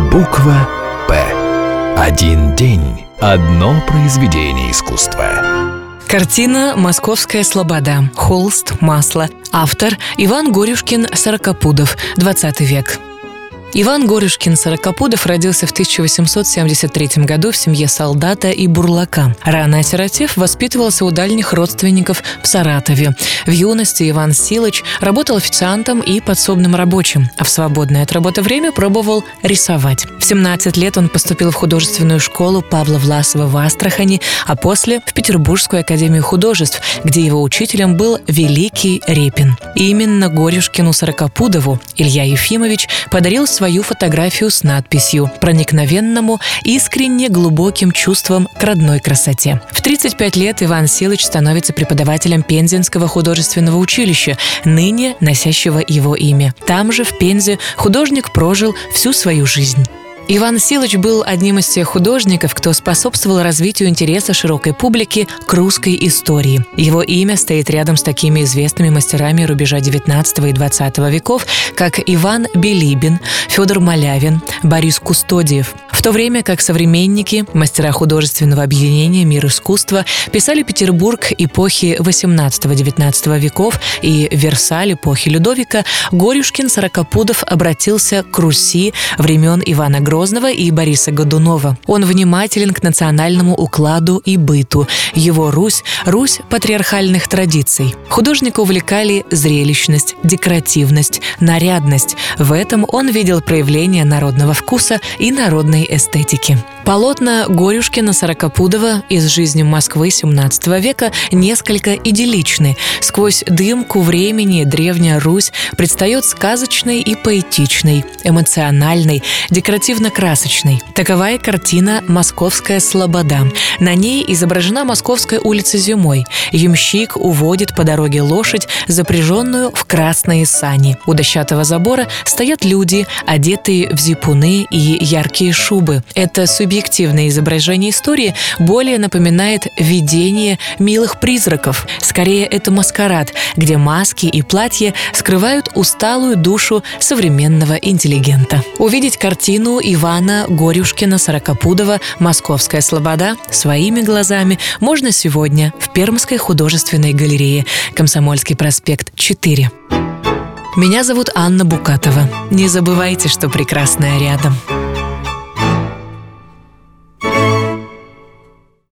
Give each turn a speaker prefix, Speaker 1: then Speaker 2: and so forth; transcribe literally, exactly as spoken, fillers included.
Speaker 1: Буква «П». Один день, одно произведение искусства.
Speaker 2: Картина «Московская слобода». Холст, масло. Автор Иван Горюшкин-Сорокопудов. двадцатый век. Иван Горюшкин-Сорокопудов родился в тысяча восемьсот семьдесят третьем году в семье солдата и бурлака. Рано осиротев, воспитывался у дальних родственников в Саратове. В юности Иван Силыч работал официантом и подсобным рабочим, а в свободное от работы время пробовал рисовать. В семнадцать лет он поступил в художественную школу Павла Власова в Астрахани, а после в Петербургскую академию художеств, где его учителем был великий Репин. И именно Горюшкину-Сорокопудову Илья Ефимович подарил свою фотографию с надписью «Проникновенному, искренне глубоким чувством к родной красоте». В тридцать пять лет Иван Силыч становится преподавателем Пензенского художественного училища, ныне носящего его имя. Там же, в Пензе, художник прожил всю свою жизнь. Иван Силыч был одним из тех художников, кто способствовал развитию интереса широкой публики к русской истории. Его имя стоит рядом с такими известными мастерами рубежа девятнадцатого и двадцатого веков, как Иван Билибин, Федор Малявин, Борис Кустодиев. В то время как современники, мастера художественного объединения «Мир искусства» писали Петербург эпохи восемнадцатого-девятнадцатого веков и Версаль эпохи Людовика, Горюшкин-Сорокопудов обратился к Руси времен Ивана Грозного и Бориса Годунова. Он внимателен к национальному укладу и быту. Его Русь – Русь патриархальных традиций. Художника увлекали зрелищность, декоративность, нарядность. В этом он видел проявление народного вкуса и народной эстетики. Полотна Горюшкина-Сорокопудова из жизни Москвы семнадцатого века несколько идилличны. Сквозь дымку времени древняя Русь предстает сказочной и поэтичной, эмоциональной, декоративно-красочной. Такова и картина «Московская слобода». На ней изображена Московская улица зимой. Ямщик уводит по дороге лошадь, запряженную в красные сани. У дощатого забора стоят люди, одетые в зипуны и яркие шубы. Это субъективное изображение истории более напоминает видение милых призраков. Скорее, это маскарад, где маски и платья скрывают усталую душу современного интеллигента. Увидеть картину Ивана Горюшкина-Сорокопудова «Московская слобода» своими глазами можно сегодня в Пермской художественной галерее, Комсомольский проспект, четыре. Меня зовут Анна Букатова. Не забывайте, что прекрасное рядом.